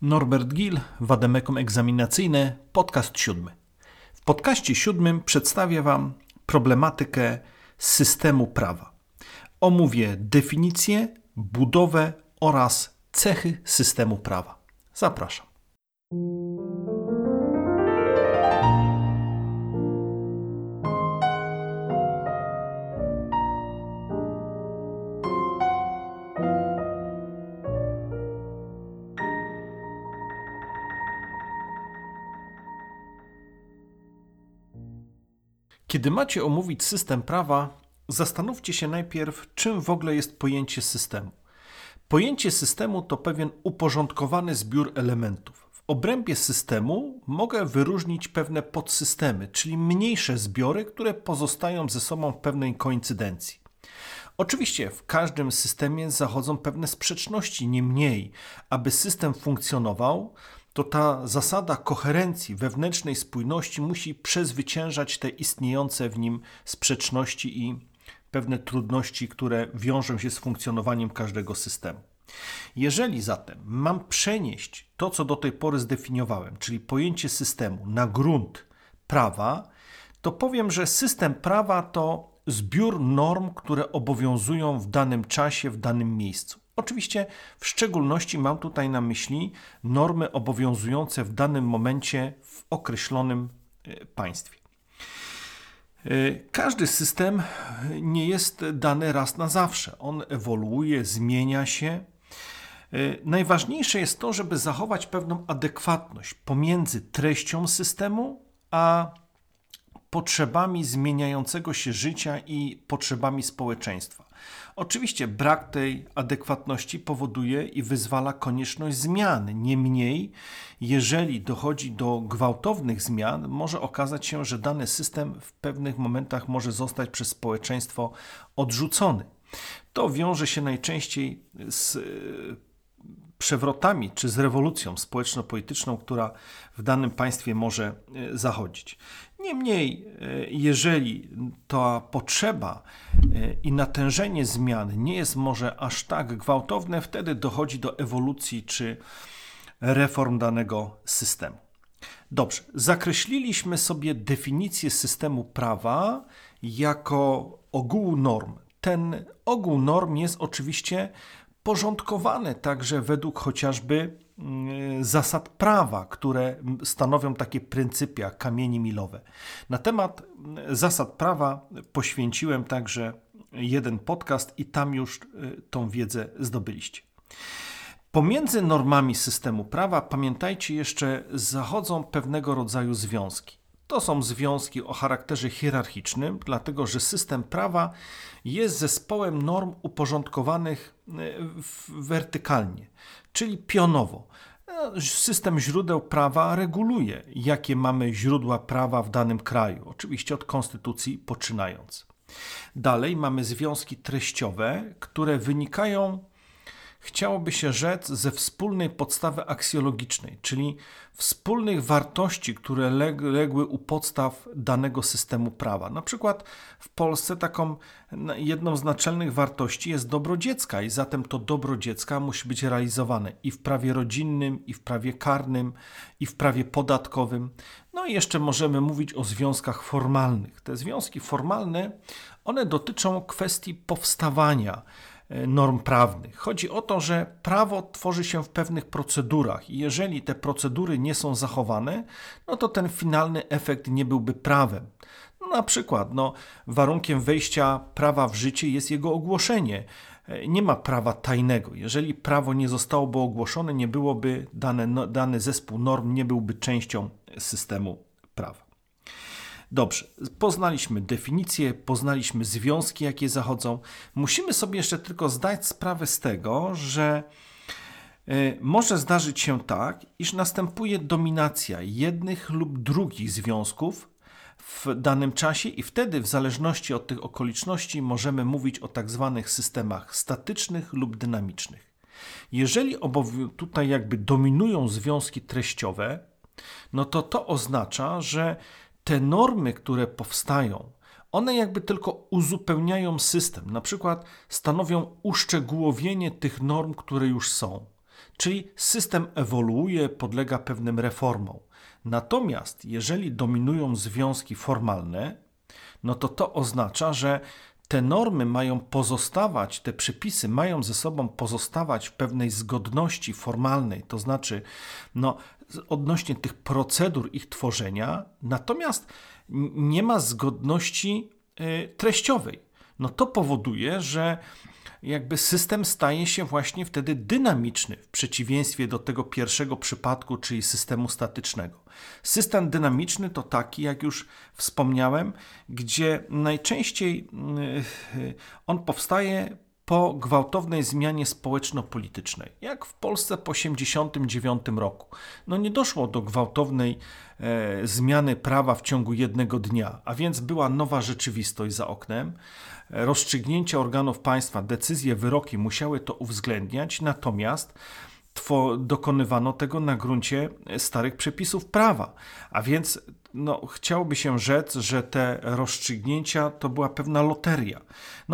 Norbert Gil, Wademekum Egzaminacyjne, podcast 7. W podcaście 7 przedstawię Wam problematykę systemu prawa. Omówię definicję, budowę oraz cechy systemu prawa. Zapraszam. Kiedy macie omówić system prawa, zastanówcie się najpierw, czym w ogóle jest pojęcie systemu. Pojęcie systemu to pewien uporządkowany zbiór elementów. W obrębie systemu mogę wyróżnić pewne podsystemy, czyli mniejsze zbiory, które pozostają ze sobą w pewnej koincydencji. Oczywiście w każdym systemie zachodzą pewne sprzeczności, niemniej, aby system funkcjonował, to ta zasada koherencji, wewnętrznej spójności musi przezwyciężać te istniejące w nim sprzeczności i pewne trudności, które wiążą się z funkcjonowaniem każdego systemu. Jeżeli zatem mam przenieść to, co do tej pory zdefiniowałem, czyli pojęcie systemu na grunt prawa, to powiem, że system prawa to zbiór norm, które obowiązują w danym czasie, w danym miejscu. Oczywiście w szczególności mam tutaj na myśli normy obowiązujące w danym momencie w określonym państwie. Każdy system nie jest dany raz na zawsze. On ewoluuje, zmienia się. Najważniejsze jest to, żeby zachować pewną adekwatność pomiędzy treścią systemu a potrzebami zmieniającego się życia i potrzebami społeczeństwa. Oczywiście brak tej adekwatności powoduje i wyzwala konieczność zmian. Niemniej, jeżeli dochodzi do gwałtownych zmian, może okazać się, że dany system w pewnych momentach może zostać przez społeczeństwo odrzucony. To wiąże się najczęściej z przewrotami czy z rewolucją społeczno-polityczną, która w danym państwie może zachodzić. Niemniej, jeżeli ta potrzeba i natężenie zmian nie jest może aż tak gwałtowne, wtedy dochodzi do ewolucji czy reform danego systemu. Dobrze, zakreśliliśmy sobie definicję systemu prawa jako ogółu norm. Ten ogół norm jest oczywiście porządkowane także według chociażby zasad prawa, które stanowią takie pryncypia, kamienie milowe. Na temat zasad prawa poświęciłem także jeden podcast i tam już tą wiedzę zdobyliście. Pomiędzy normami systemu prawa, pamiętajcie jeszcze, zachodzą pewnego rodzaju związki. To są związki o charakterze hierarchicznym, dlatego że system prawa jest zespołem norm uporządkowanych wertykalnie, czyli pionowo. System źródeł prawa reguluje, jakie mamy źródła prawa w danym kraju, oczywiście od konstytucji poczynając. Dalej mamy związki treściowe, które wynikają, chciałoby się rzec, ze wspólnej podstawy aksjologicznej, czyli wspólnych wartości, które legły u podstaw danego systemu prawa. Na przykład w Polsce taką jedną z naczelnych wartości jest dobro dziecka i zatem to dobro dziecka musi być realizowane i w prawie rodzinnym, i w prawie karnym, i w prawie podatkowym. No i jeszcze możemy mówić o związkach formalnych. Te związki formalne, one dotyczą kwestii powstawania norm prawnych. Chodzi o to, że prawo tworzy się w pewnych procedurach i jeżeli te procedury nie są zachowane, no to ten finalny efekt nie byłby prawem. Na przykład warunkiem wejścia prawa w życie jest jego ogłoszenie. Nie ma prawa tajnego. Jeżeli prawo nie zostałoby ogłoszone, nie byłoby dany zespół norm nie byłby częścią systemu prawa. Dobrze, poznaliśmy definicje, poznaliśmy związki, jakie zachodzą. Musimy sobie jeszcze tylko zdać sprawę z tego, że może zdarzyć się tak, iż następuje dominacja jednych lub drugich związków w danym czasie i wtedy w zależności od tych okoliczności możemy mówić o tak zwanych systemach statycznych lub dynamicznych. Jeżeli tutaj jakby dominują związki treściowe, no to oznacza, że te normy, które powstają, one jakby tylko uzupełniają system, na przykład stanowią uszczegółowienie tych norm, które już są. czyli system ewoluuje, podlega pewnym reformom. Natomiast jeżeli dominują związki formalne, no to oznacza, że te normy mają pozostawać, te przepisy mają ze sobą pozostawać w pewnej zgodności formalnej, to znaczy odnośnie tych procedur ich tworzenia, natomiast nie ma zgodności treściowej. No to powoduje, że jakby system staje się właśnie wtedy dynamiczny, w przeciwieństwie do tego pierwszego przypadku, czyli systemu statycznego. System dynamiczny to taki, jak już wspomniałem, gdzie najczęściej on powstaje po gwałtownej zmianie społeczno-politycznej, jak w Polsce po 1989 roku. Nie doszło do gwałtownej zmiany prawa w ciągu jednego dnia, a więc była nowa rzeczywistość za oknem. Rozstrzygnięcia organów państwa, decyzje, wyroki musiały to uwzględniać, natomiast dokonywano tego na gruncie starych przepisów prawa. A więc chciałoby się rzec, że te rozstrzygnięcia to była pewna loteria.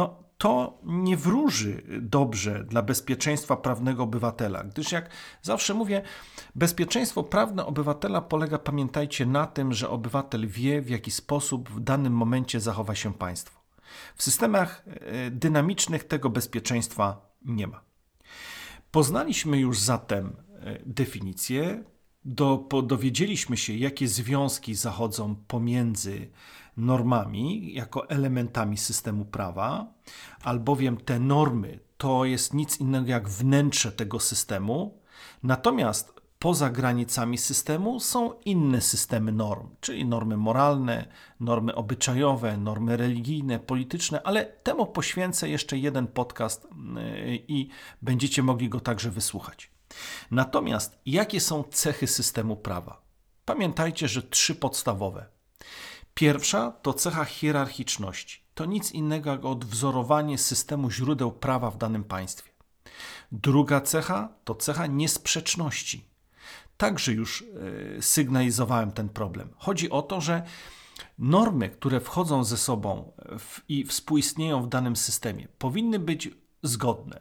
To nie wróży dobrze dla bezpieczeństwa prawnego obywatela, gdyż jak zawsze mówię, bezpieczeństwo prawne obywatela polega, pamiętajcie, na tym, że obywatel wie, w jaki sposób w danym momencie zachowa się państwo. W systemach dynamicznych tego bezpieczeństwa nie ma. Poznaliśmy już zatem definicję, dowiedzieliśmy się, jakie związki zachodzą pomiędzy normami jako elementami systemu prawa, albowiem te normy to jest nic innego jak wnętrze tego systemu, natomiast poza granicami systemu są inne systemy norm, czyli normy moralne, normy obyczajowe, normy religijne, polityczne, ale temu poświęcę jeszcze jeden podcast i będziecie mogli go także wysłuchać. Natomiast jakie są cechy systemu prawa? Pamiętajcie, że 3 podstawowe. Pierwsza to cecha hierarchiczności. To nic innego jak odwzorowanie systemu źródeł prawa w danym państwie. Druga cecha to cecha niesprzeczności. Także już sygnalizowałem ten problem. Chodzi o to, że normy, które wchodzą ze sobą i współistnieją w danym systemie, powinny być zgodne.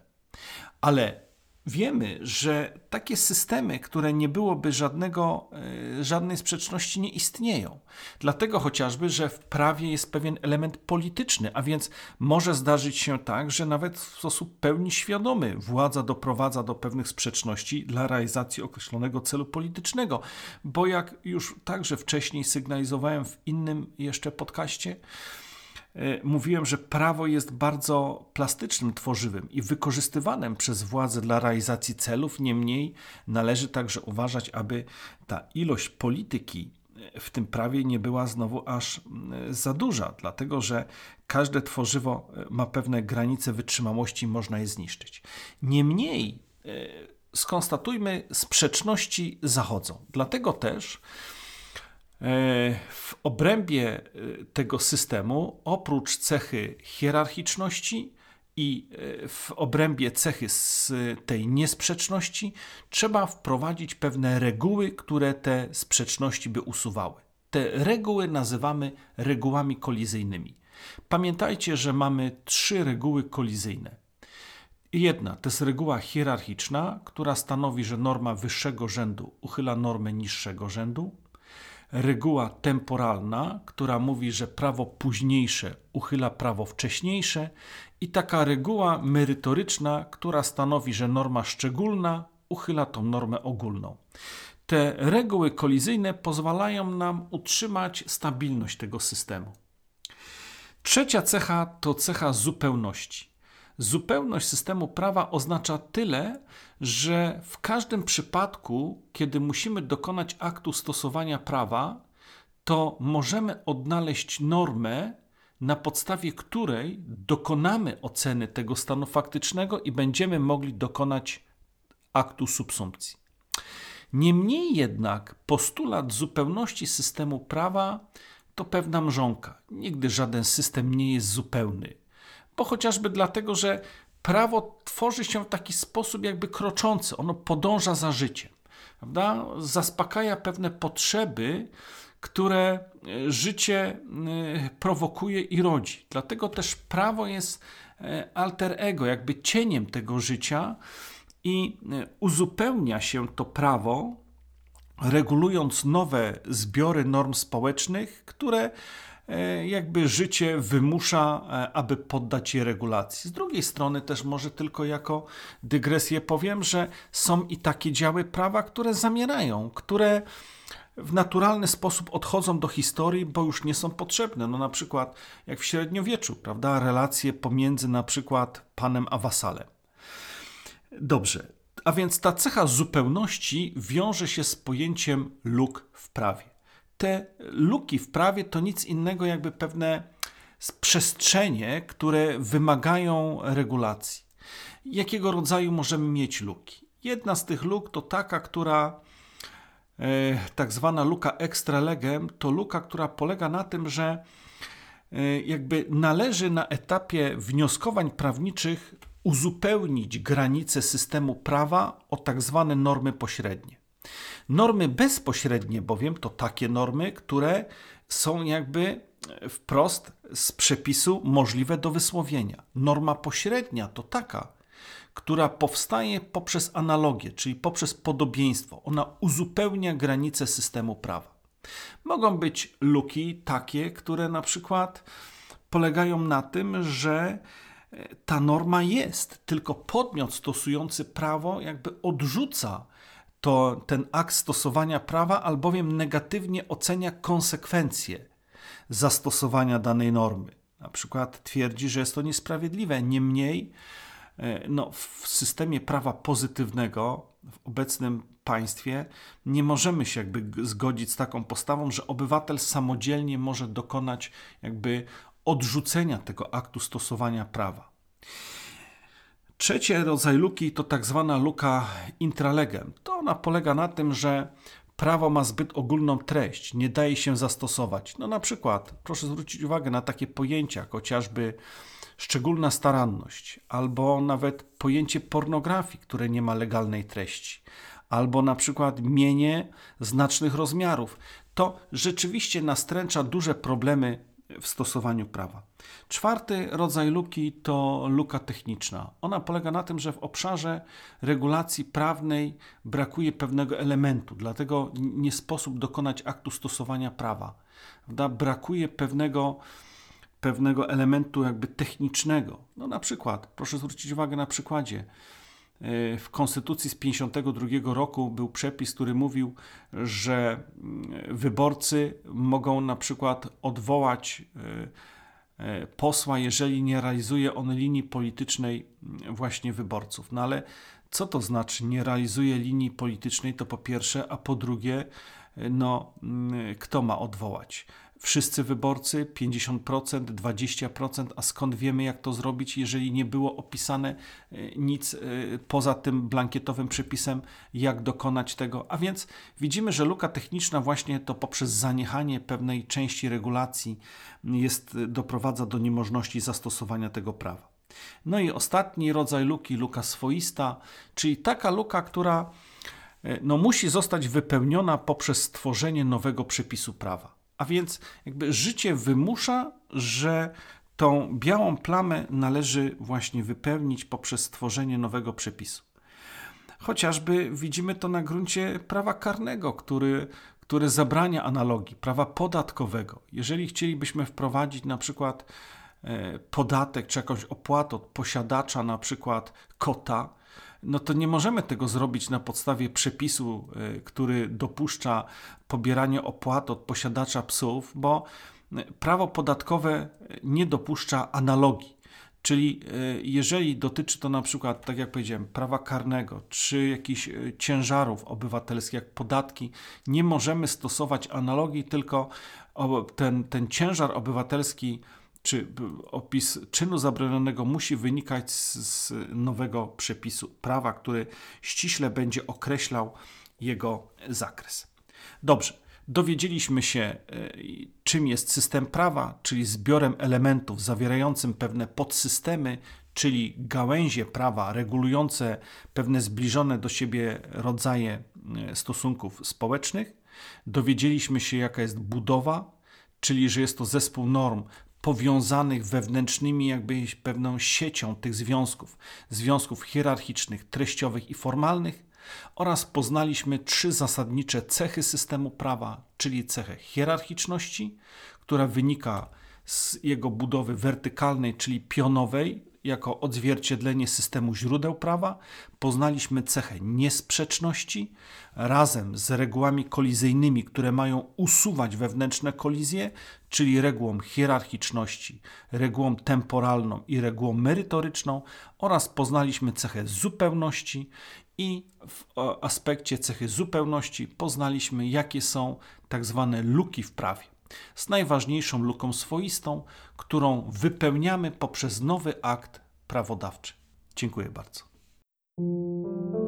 Ale wiemy, że takie systemy, które nie byłoby żadnej sprzeczności, nie istnieją. Dlatego chociażby, że w prawie jest pewien element polityczny, a więc może zdarzyć się tak, że nawet w sposób pełni świadomy władza doprowadza do pewnych sprzeczności dla realizacji określonego celu politycznego. Bo jak już także wcześniej sygnalizowałem w innym jeszcze podcaście, mówiłem, że prawo jest bardzo plastycznym tworzywem i wykorzystywanym przez władzę dla realizacji celów. Niemniej należy także uważać, aby ta ilość polityki w tym prawie nie była znowu aż za duża, dlatego że każde tworzywo ma pewne granice wytrzymałości i można je zniszczyć. Niemniej skonstatujmy, sprzeczności zachodzą. Dlatego też w obrębie tego systemu, oprócz cechy hierarchiczności i w obrębie cechy z tej niesprzeczności, trzeba wprowadzić pewne reguły, które te sprzeczności by usuwały. Te reguły nazywamy regułami kolizyjnymi. Pamiętajcie, że mamy 3 reguły kolizyjne. Jedna to jest reguła hierarchiczna, która stanowi, że norma wyższego rzędu uchyla normę niższego rzędu. Reguła temporalna, która mówi, że prawo późniejsze uchyla prawo wcześniejsze, i taka reguła merytoryczna, która stanowi, że norma szczególna uchyla tą normę ogólną. Te reguły kolizyjne pozwalają nam utrzymać stabilność tego systemu. Trzecia cecha to cecha zupełności. Zupełność systemu prawa oznacza tyle, że w każdym przypadku, kiedy musimy dokonać aktu stosowania prawa, to możemy odnaleźć normę, na podstawie której dokonamy oceny tego stanu faktycznego i będziemy mogli dokonać aktu subsumpcji. Niemniej jednak postulat zupełności systemu prawa to pewna mrzonka. Nigdy żaden system nie jest zupełny. Bo chociażby dlatego, że prawo tworzy się w taki sposób jakby kroczący. Ono podąża za życiem, prawda? Zaspokaja pewne potrzeby, które życie prowokuje i rodzi. Dlatego też prawo jest alter ego, jakby cieniem tego życia i uzupełnia się to prawo, regulując nowe zbiory norm społecznych, które jakby życie wymusza, aby poddać je regulacji. Z drugiej strony też może tylko jako dygresję powiem, że są i takie działy prawa, które zamierają, które w naturalny sposób odchodzą do historii, bo już nie są potrzebne. No na przykład jak w średniowieczu, prawda, relacje pomiędzy na przykład panem a wasalem. Dobrze, a więc ta cecha zupełności wiąże się z pojęciem luk w prawie. Te luki w prawie to nic innego jakby pewne przestrzenie, które wymagają regulacji. Jakiego rodzaju możemy mieć luki? Jedna z tych luk to taka, która tak zwana luka extra legem, to luka, która polega na tym, że jakby należy na etapie wnioskowań prawniczych uzupełnić granice systemu prawa o tak zwane normy pośrednie. Normy bezpośrednie bowiem to takie normy, które są jakby wprost z przepisu możliwe do wysłowienia. Norma pośrednia to taka, która powstaje poprzez analogię, czyli poprzez podobieństwo. Ona uzupełnia granice systemu prawa. Mogą być luki takie, które na przykład polegają na tym, że ta norma jest, tylko podmiot stosujący prawo jakby odrzuca ten akt stosowania prawa, albowiem negatywnie ocenia konsekwencje zastosowania danej normy. Na przykład twierdzi, że jest to niesprawiedliwe. Niemniej w systemie prawa pozytywnego w obecnym państwie nie możemy się jakby zgodzić z taką postawą, że obywatel samodzielnie może dokonać jakby odrzucenia tego aktu stosowania prawa. Trzeci rodzaj luki to tak zwana luka intralegem. To ona polega na tym, że prawo ma zbyt ogólną treść, nie daje się zastosować. No na przykład proszę zwrócić uwagę na takie pojęcia, jak chociażby szczególna staranność, albo nawet pojęcie pornografii, które nie ma legalnej treści, albo na przykład mienie znacznych rozmiarów. To rzeczywiście nastręcza duże problemy w stosowaniu prawa. Czwarty rodzaj luki to luka techniczna. Ona polega na tym, że w obszarze regulacji prawnej brakuje pewnego elementu, dlatego nie sposób dokonać aktu stosowania prawa. Brakuje pewnego elementu jakby technicznego. No na przykład, proszę zwrócić uwagę na przykładzie. W Konstytucji z 1952 roku był przepis, który mówił, że wyborcy mogą na przykład odwołać posła, jeżeli nie realizuje on linii politycznej właśnie wyborców. No ale co to znaczy nie realizuje linii politycznej? To po pierwsze, a po drugie, kto ma odwołać? Wszyscy wyborcy, 50%, 20%, a skąd wiemy, jak to zrobić, jeżeli nie było opisane nic poza tym blankietowym przepisem, jak dokonać tego. A więc widzimy, że luka techniczna właśnie to poprzez zaniechanie pewnej części regulacji doprowadza do niemożności zastosowania tego prawa. No i ostatni rodzaj luki, luka swoista, czyli taka luka, która musi zostać wypełniona poprzez stworzenie nowego przepisu prawa. A więc jakby życie wymusza, że tą białą plamę należy właśnie wypełnić poprzez stworzenie nowego przepisu. Chociażby widzimy to na gruncie prawa karnego, który zabrania analogii, prawa podatkowego. Jeżeli chcielibyśmy wprowadzić na przykład podatek czy jakąś opłatę od posiadacza na przykład kota, no to nie możemy tego zrobić na podstawie przepisu, który dopuszcza pobieranie opłat od posiadacza psów, bo prawo podatkowe nie dopuszcza analogii. Czyli jeżeli dotyczy to na przykład, tak jak powiedziałem, prawa karnego, czy jakichś ciężarów obywatelskich, jak podatki, nie możemy stosować analogii, tylko ten ciężar obywatelski czy opis czynu zabronionego musi wynikać z nowego przepisu prawa, który ściśle będzie określał jego zakres. Dobrze, dowiedzieliśmy się, czym jest system prawa, czyli zbiorem elementów zawierającym pewne podsystemy, czyli gałęzie prawa regulujące pewne zbliżone do siebie rodzaje stosunków społecznych. Dowiedzieliśmy się, jaka jest budowa, czyli że jest to zespół norm powiązanych wewnętrznymi pewną siecią tych związków hierarchicznych, treściowych i formalnych, oraz poznaliśmy 3 zasadnicze cechy systemu prawa, czyli cechę hierarchiczności, która wynika z jego budowy wertykalnej, czyli pionowej, jako odzwierciedlenie systemu źródeł prawa. Poznaliśmy cechę niesprzeczności razem z regułami kolizyjnymi, które mają usuwać wewnętrzne kolizje, czyli regułą hierarchiczności, regułą temporalną i regułą merytoryczną, oraz poznaliśmy cechę zupełności i w aspekcie cechy zupełności poznaliśmy, jakie są tak zwane luki w prawie, z najważniejszą luką swoistą, którą wypełniamy poprzez nowy akt prawodawczy. Dziękuję bardzo.